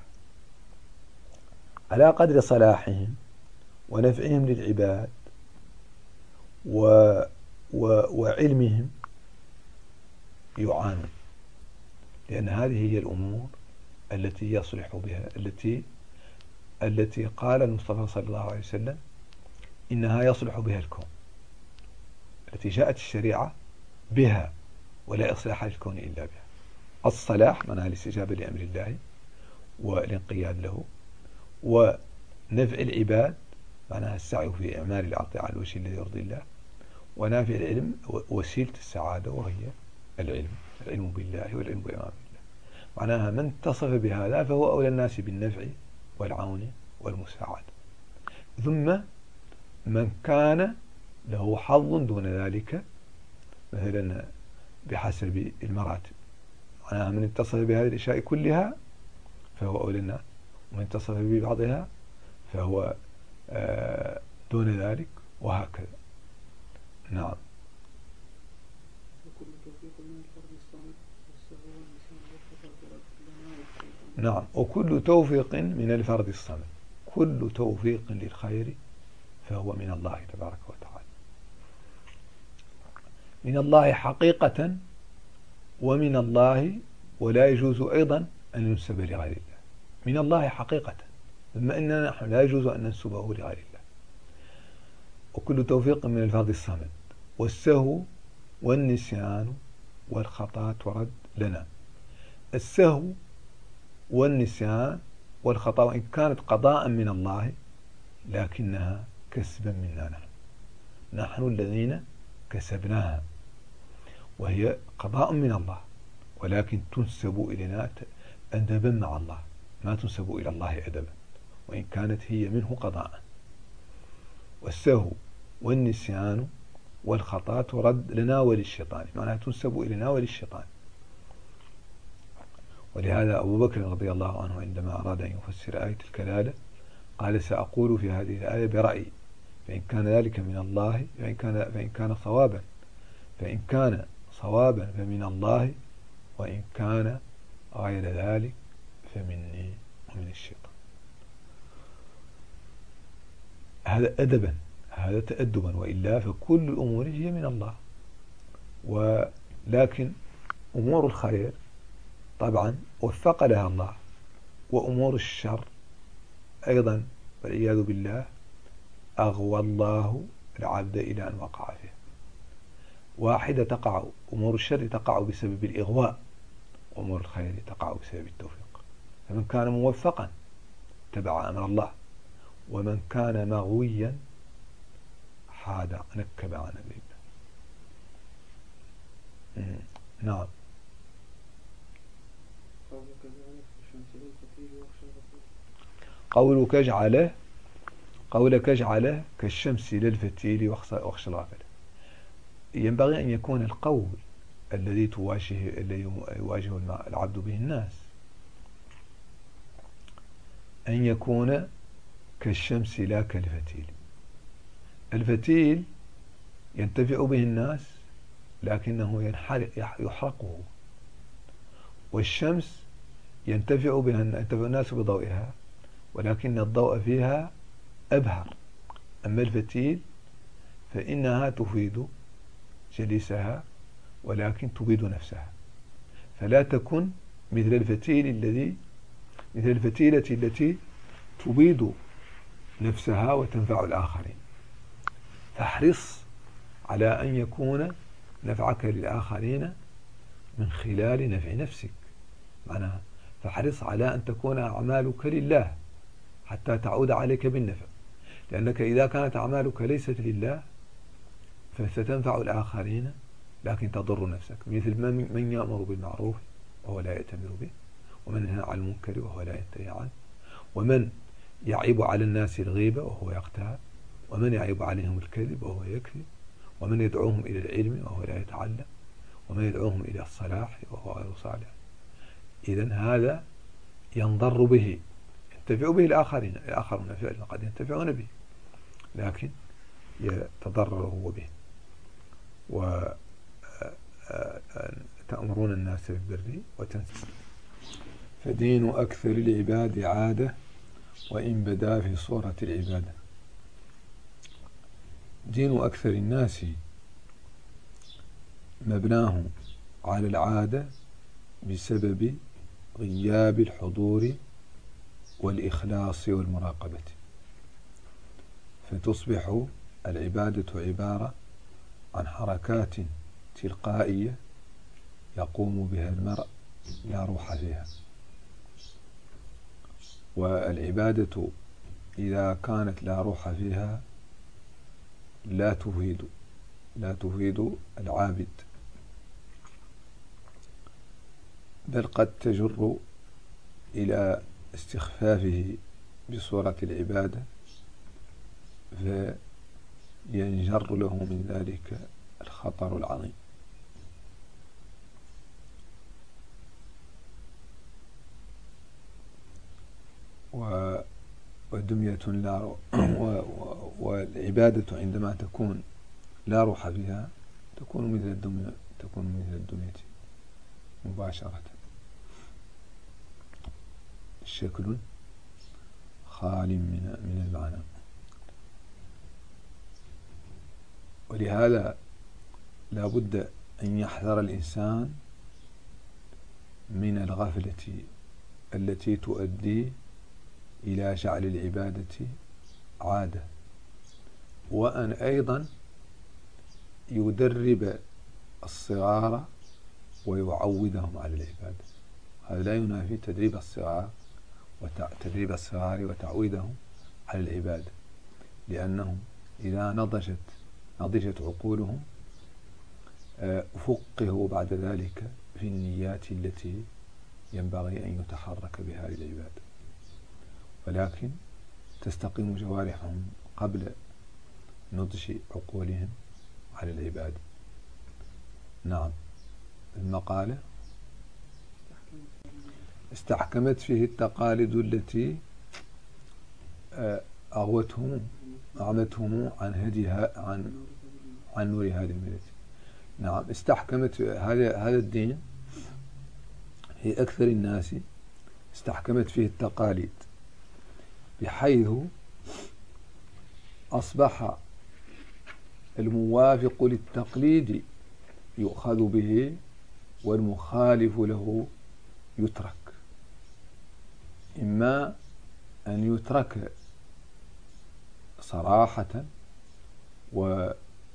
على قدر صلاحهم ونفعهم للعباد و و وعلمهم يعانون، لأن هذه هي الأمور التي يصلح بها، التي التي قال المصطفى صلى الله عليه وسلم إنها يصلح بها الكون، التي جاءت الشريعة بها، ولا إصلاح الكون إلا بها. الصلاح معناها الاستجابة لأمر الله والانقياد له، ونفع العباد معناها السعي في إعمال الأرض على الوجه الذي يرضي الله، ونافع العلم وسيلة السعادة وهي العلم، العلم بالله والعلم بإمام الله. معناها من اتصف بهذا فهو أولى الناس بالنفع والعون والمساعدة. ثم من كان له حظ دون ذلك مثلا بحسب المراتب، معناها من اتصف بهذه الأشياء كلها فهو أولى الناس، ومن اتصف ببعضها فهو دون ذلك، وهكذا. نعم. نعم، وكل توفيق من الفرد الصمد، كل توفيق للخير فهو من الله تبارك وتعالى، من الله حقيقة ومن الله، ولا يجوز أيضا أن ينسب لغير الله، من الله حقيقة، ثم إننا نحن لا يجوز أن ننسبه لغير الله. وكل توفيق من الفرد الصمد، والسهو والنسيان والخطأ ترد لنا. السهو والنسيان والخطأ وإن كانت قضاء من الله لكنها كسبا منا نحن، نحن الذين كسبناها، وهي قضاء من الله ولكن تنسب إلينا أدبا مع الله، ما تنسب إلى الله أدبا وإن كانت هي منه قضاء. والسهو والنسيان والخطأ ترد لنا وللشيطان، معناها تنسب إلينا وللشيطان. ولهذا أبو بكر رضي الله عنه عندما أراد أن يفسر آية الكلالة قال: سأقول في هذه الآية برأيي، فإن كان ذلك من الله فإن كان, فإن كان صوابا فإن كان صوابا فمن الله، وإن كان غير ذلك فمني ومن الشيطان. هذا أدبا، هذا تأدبا، وإلا فكل الأمور هي من الله. ولكن أمور الخير طبعا وفق لها الله، وأمور الشر أيضا والعياذ بالله أغوى الله العبد إلى أن وقع فيه. واحدة تقع، أمور الشر تقع بسبب الإغواء، وأمور الخير تقع بسبب التوفيق. فمن كان موفقا تبع أمر الله، ومن كان مغويا حاد نكب عن أمر الله. نعم. قولك اجعله قولك اجعله كالشمس للفتيل واخشى الغفلة. ينبغي أن يكون القول الذي تواجه الذي يواجه العبد به الناس أن يكون كالشمس لا كالفتيل. الفتيل ينتفع به الناس لكنه يحرقه، والشمس ينتفع بها ينتفع الناس بضوئها ولكن الضوء فيها أبهر. أما الفتيل فإنها تفيد جليسها ولكن تبيد نفسها، فلا تكن مثل الفتيل الذي مثل الفتيلة التي تبيد نفسها وتنفع الآخرين. فاحرص على أن يكون نفعك للآخرين من خلال نفع نفسك، معناها فاحرص على أن تكون أعمالك لله حتى تعود عليك بالنفع، لأنك إذا كانت أعمالك ليست لله فستنفع الآخرين لكن تضر نفسك، مثل من يأمر بالمعروف وهو لا يأتمر به، ومن ينهى عن المنكر وهو لا ينتهي عنه، ومن يعيب على الناس الغيبة وهو يقتها، ومن يعيب عليهم الكذب وهو يكذب، ومن يدعوهم إلى العلم وهو لا يتعلم، ومن يدعوهم إلى الصلاح وهو غير صالح. إذن هذا ينضر به، ينتفع به الآخرين، الآخرون فعلا قد ينتفعون به لكن يتضرر هو به. وتأمرون الناس بالبر وتنسون. فدين أكثر العباد عادة وإن بدا في صورة العبادة. دين أكثر الناس مبناه على العادة بسبب غياب الحضور والإخلاص والمراقبة، فتصبح العبادة عبارة عن حركات تلقائية يقوم بها المرء لا روح فيها. والعبادة إذا كانت لا روح فيها لا تفيد لا تفيد العابد، بل قد تجر إلى استخفافه بصورة العبادة، فينجر له من ذلك الخطر العظيم. ودمية لا والعبادة عندما تكون لا روح فيها تكون مثل الدمية تكون مثل الدمية مباشرة، شكل خال من من المعنى. ولهذا لا بد أن يحذر الإنسان من الغفلة التي تؤدي إلى جعل العبادة عادة، وأن أيضا يدرب الصغار ويعودهم على العبادة. هذا لا ينافي تدريب الصغار وتدريب الصغار وتعويدهم على العبادة، لأنهم إذا نضجت نضجت عقولهم فقهوا بعد ذلك في النيات التي ينبغي أن يتحرك بها للعبادة، ولكن تستقيم جوارحهم قبل نضج عقولهم على العبادة. نعم. المقالة استحكمت فيه التقاليد التي أغوتهم أعمتهم عن هديها عن عن نور هذه الملة. نعم. استحكمت هذا هذا الدين في أكثر الناس استحكمت فيه التقاليد، بحيث أصبح الموافق للتقليد يؤخذ به والمخالف له يترك، إما أن يترك صراحة ويقال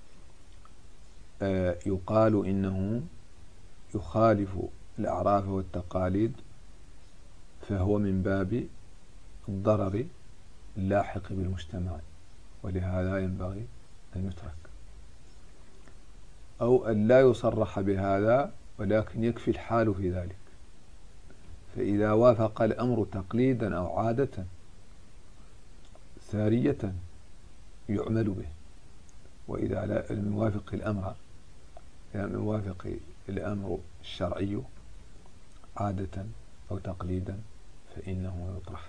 إنه يخالف الأعراف والتقاليد فهو من باب الضرر اللاحق بالمجتمع، ولهذا ينبغي أن يترك، أو أن لا يصرح بهذا ولكن يكفي الحال في ذلك، فإذا وافق الأمر تقليدا أو عادة سارية يعمل به، وإذا لا لم يوافق الأمر لم يوافق الأمر الشرعي عادة أو تقليدا فإنه يطرح.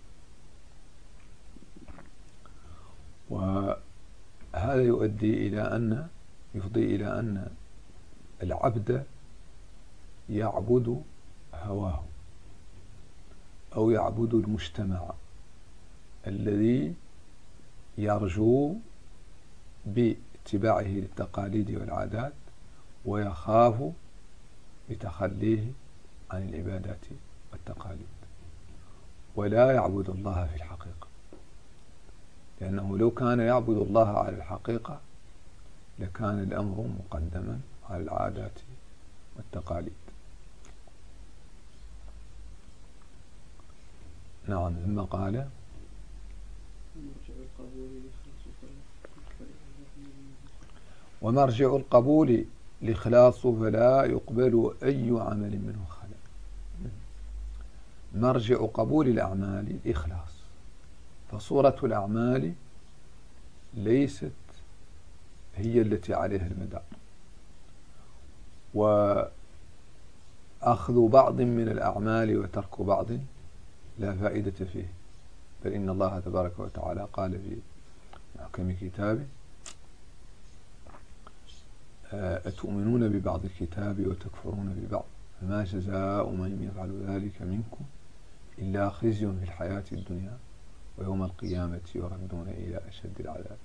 وهذا يؤدي إلى أن يفضي إلى أن العبد يعبد هواه أو يعبد المجتمع الذي يرجو باتباعه للتقاليد والعادات ويخاف بتخليه عن العبادات والتقاليد، ولا يعبد الله في الحقيقة، لأنه لو كان يعبد الله على الحقيقة لكان الأمر مقدما على العادات والتقاليد. نعم. ثم قال ومرجع القبول الإخلاص فلا يقبل أي عمل منه خلا. مرجع قبول الأعمال الإخلاص، فصورة الأعمال ليست هي التي عليها المدار، وأخذ بعض من الأعمال وترك بعض لا فائدة فيه، بل إن الله تبارك وتعالى قال في محكم كتابه أتؤمنون ببعض الكتاب وتكفرون ببعض فما جزاء من يفعل ذلك منكم إلا خزي في الحياة الدنيا ويوم القيامة يردون إلى أشد العذاب.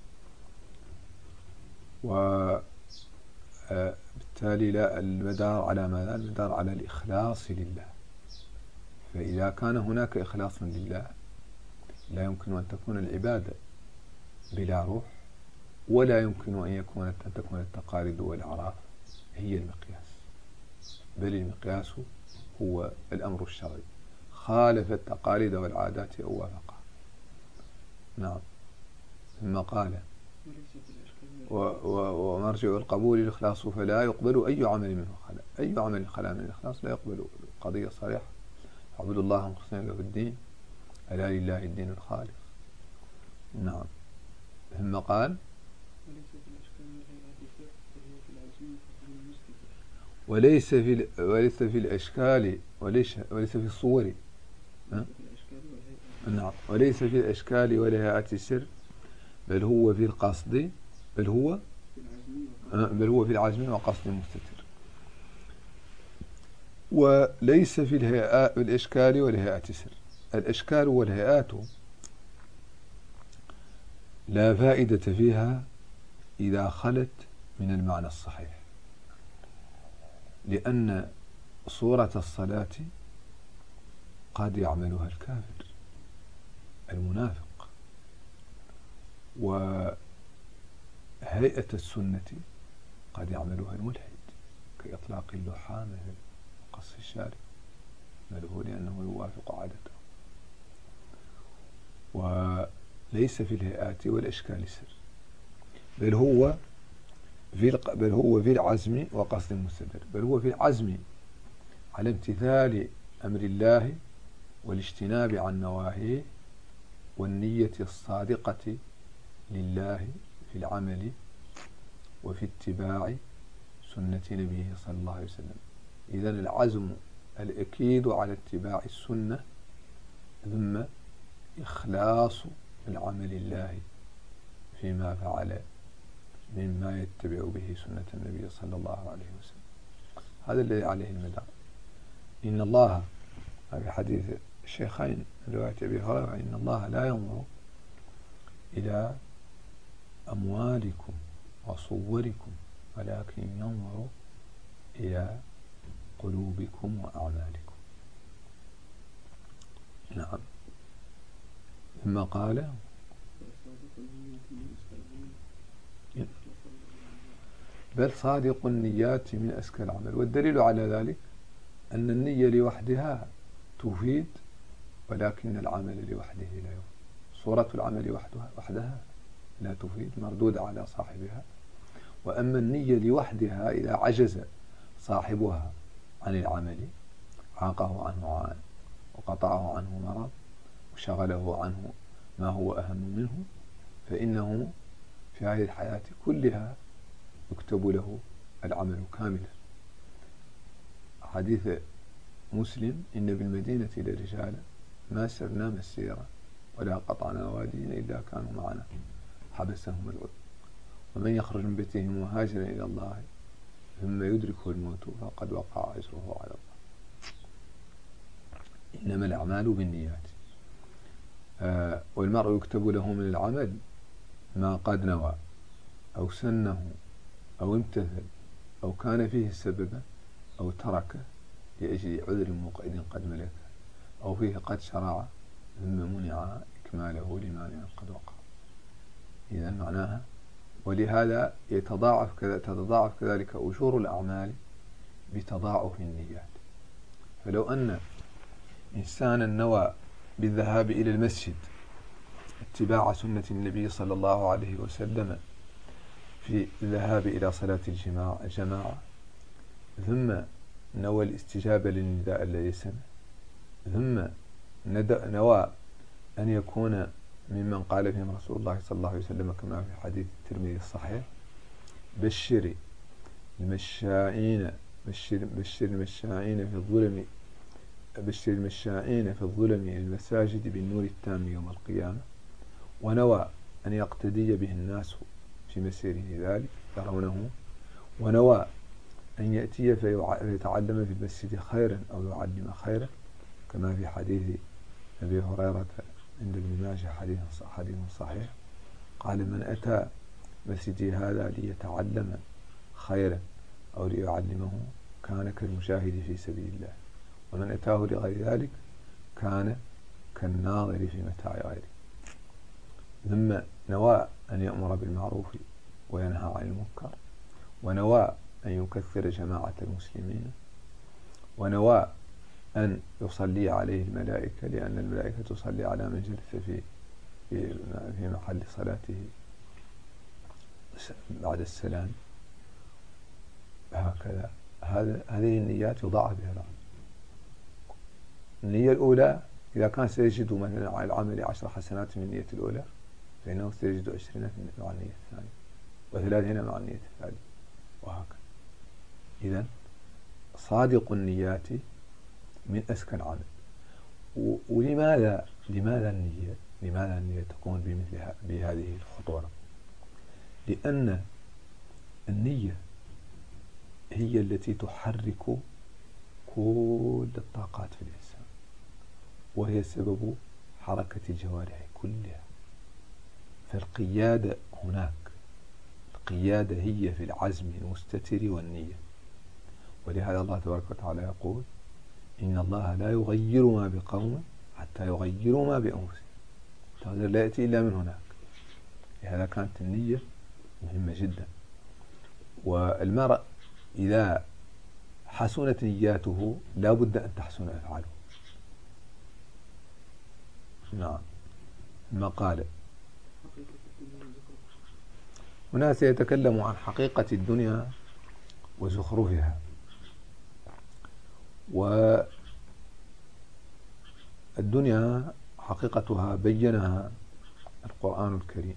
وبالتالي لا المدار على ماذا؟ المدار على الإخلاص لله، فإذا كان هناك إخلاص لله لا يمكن أن تكون العبادة بلا روح، ولا يمكن أن يكون أن تكون التقاليد والأعراف هي المقياس، بل المقياس هو الأمر الشرعي، خالف التقاليد والعادات أو وافقها. نعم. ثم قال ومرجع القبول الإخلاص فلا يقبل أي عمل منه خلا أي عمل خلا من الإخلاص لا يقبل. قضية صريحة. اعبدوا الله مخلصين له الدين ألا لله الدين الخالص. نعم. ثم قال وليس في وليس في الأشكال وليس وليس في الصور. نعم. وليس في الأشكال والهيئات السر بل هو في القصد بل هو بل هو في العزم وقصد مستتر. وليس في الهيئات الأشكال والهيئات السر. الأشكال والهيئات لا فائدة فيها إذا خلت من المعنى الصحيح، لأن صورة الصلاة قد يعملها الكافر المنافق، وهيئة السنة قد يعملها الملحد كإطلاق اللحام وقص الشارب، بل لأنه يوافق عادته. وليس في الهيئات والأشكال سر بل هو في بل هو في العزم وقصد مستدر، بل هو في العزم على امتثال أمر الله والاجتناب عن نواهيه والنية الصادقة لله في العمل وفي اتباع سنة نبيه صلى الله عليه وسلم. إذن العزم الأكيد على اتباع السنة ثم إخلاص العمل الله فيما فعل مما يتبع به سنة النبي صلى الله عليه وسلم. هذا الذي عليه المدار. إن الله في حديث الشيخين رواية أبي هريرة إن الله لا ينظر إلى أموالكم وصوركم ولكن ينظر إلى قلوبكم وأعمالكم. نعم. ثم قال بل صادق النيات من أزكى العمل. والدليل على ذلك أن النية لوحدها تفيد ولكن العمل لوحده لا يفيد. صورة العمل وحدها وحدها لا تفيد، مردودة على صاحبها. وأما النية لوحدها إذا عجز صاحبها عن العمل عاقه عنه عان وقطعه عنه مرض وشغله عنه ما هو أهم منه، فإنه في هذه الحياة كلها يكتب له العمل كاملا. حديث مسلم إن بالمدينة لرجالا ما سرنا مسيرا ولا قطعنا واديا إلا كانوا معنا حبسهم العذر، ومن يخرج من بيته مهاجرا إلى الله ثم يدركه الموت فقد وقع أجره على الله. إنما الأعمال بالنيات. آه والمرء يكتب له من العمل ما قد نوى أو سنه أو امتثل أو كان فيه سببا أو تركه لأجل عذر مقعد قد ملكه أو فيه قد شرع ثم منع إكماله لمانع قد وقع. إذن معناها ولهذا يتضاعف كذا تتضاعف كذلك أجور الأعمال بتضاعف النيات. فلو أن إنسانا نوى بالذهاب إلى المسجد اتباع سنة النبي صلى الله عليه وسلم في الذهاب إلى صلاة الجماعة, الجماعة ثم نوى الاستجابة للنداء الذي سمع ثم نوى أن يكون ممن قال فيهم رسول الله صلى الله عليه وسلم كما في حديث الترمذي الصحيح بشر المشائين بشر, بشر المشائين في الظلم بشر المشائين في الظلم المساجد بالنور التام يوم القيامة، ونوى أن يقتدي به الناس في مسيره ذلك يرونه، ونوى أن يأتي فيتعلم في المسجد خيرا أو يعلم خيرا كما في حديث أبي هريرة عند ابن ماجه حديث حديث صحيح قال من أتى مسجدي هذا ليتعلم خيرا أو ليعلمه كان كالمجاهد في سبيل الله، ومن أتاه لغير ذلك كان كالناظر في متاع غيره. ثم نوى أن يأمر بالمعروف وينهى عن المنكر، ونوى أن يكثر جماعة المسلمين، ونوى أن يصلي عليه الملائكة، لأن الملائكة تصلي على من جلس في في محل صلاته بعد السلام. هكذا هذه النيات يضاعف بها العمل. النية الأولى إذا كان سيجد مثلا على العمل عشر حسنات من النية الأولى، فإنه سيجد عشرين مع النية الثانية، وثلاثين مع النية الثالثة، وهكذا. إذن صادق النيات من أزكى العمل. ولماذا لماذا النية لماذا النية تكون بمثل بهذه الخطورة؟ لأن النية هي التي تحرك كل الطاقات في الإنسان، وهي سبب حركة الجوارح كلها. فالقيادة هناك، القيادة هي في العزم المستتر والنية. ولهذا الله تبارك وتعالى يقول: إن الله لا يغير ما بقوم حتى يغيروا ما بأنفسهم. التغيير لا يأتي إلا من هناك. لهذا كانت النية مهمة جدا. والمرء إذا حسنت نياته لا بد أن تحسن أفعاله. نعم. ما قال هنا سيتكلم عن حقيقة الدنيا وزخرفها. والدنيا حقيقتها بينها القرآن الكريم،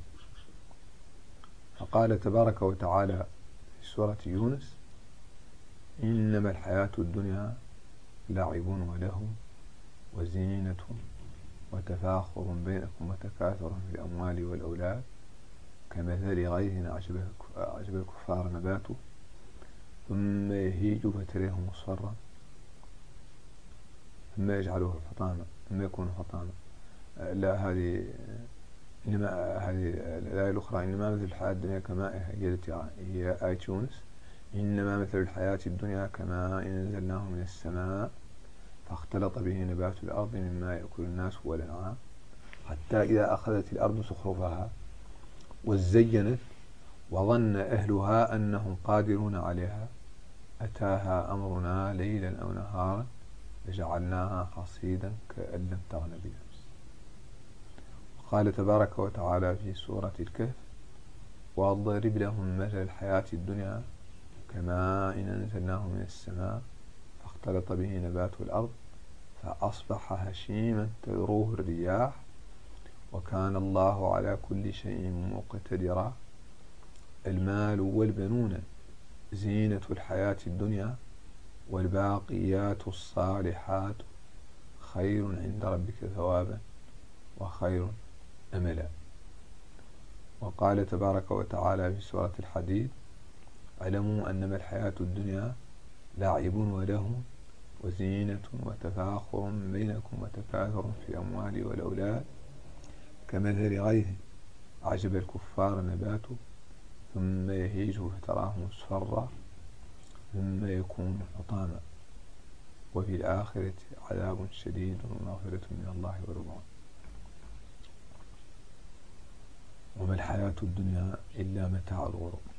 فقال تبارك وتعالى في سورة يونس: إنما الحياة الدنيا لعب ولهو وزينة وتفاخر بينكم وتكاثر في الأموال والأولاد كمثل غيث أعجب الكفار نباته ثم يهيج فتريه مصفرا ثم يجعله حطاما ثم يكون حطاما. لا، هذه إنما هذه الآية الأخرى: إنما مثل الحياة الدنيا كماء، هي آية يونس. إنما مثل الحياة الدنيا كماء أنزلناه من السماء فاختلط به نبات الأرض مما يأكل الناس والأنعام حتى إذا أخذت الأرض زخرفها وزينت وظن أهلها أنهم قادرون عليها أتاها أمرنا ليلا أو نهارا فجعلناها حصيدا كأن لم تغن بالأمس. قال تبارك وتعالى في سورة الكهف: واضرب لهم مثل الحياة الدنيا كماء أنزلناه من السماء فاختلط به نبات الأرض فأصبح هشيما تذروه الرياح وكان الله على كل شيء مقتدرا. المال والبنون زينة الحياة الدنيا والباقيات الصالحات خير عند ربك ثوابا وخير أملا. وقال تبارك وتعالى في سورة الحديد: اعلموا أنما الحياة الدنيا لعب ولهو وزينة وتفاخر بينكم وتكاثر في الأموال والأولاد كمثل غيث أعجب الكفار نباته ثم يهيج فتراه مصفرا ثم يكون حطاما وفي الآخرة عذاب شديد ومغفرة من الله ورضوان. وما الحياة الدنيا إلا متاع الغرور.